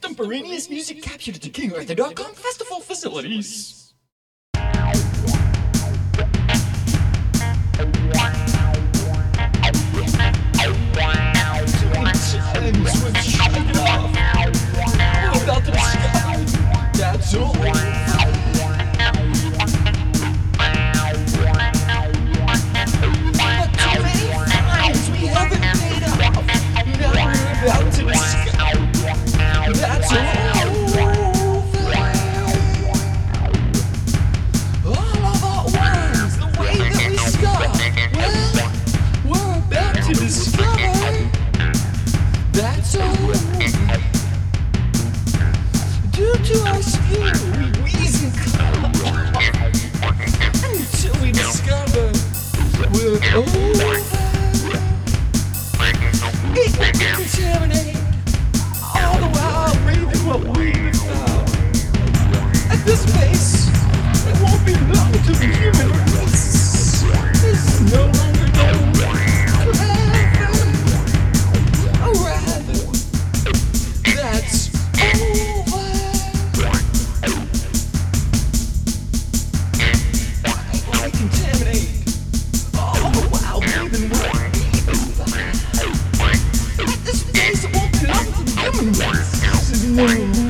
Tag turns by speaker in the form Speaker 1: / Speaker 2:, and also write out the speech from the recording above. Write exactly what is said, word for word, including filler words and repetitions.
Speaker 1: extemporaneous music captured at the King Arthur dot com festival facilities. Times we've shaken off. We're about to discover that's all. But too many times we haven't made up. Now we're about to discover that's all. All of our words, the way that we start. Well, we're about to discover that's all. Due to our speed, we wheeze and cough until we discover we're over. It will contaminate all the while breathing what we found. At this pace, it won't be long to the human race is no longer known forever. Or rather, that's over. Why contaminate all the while breathing what we found? At this pace, it won't be long to the human race is no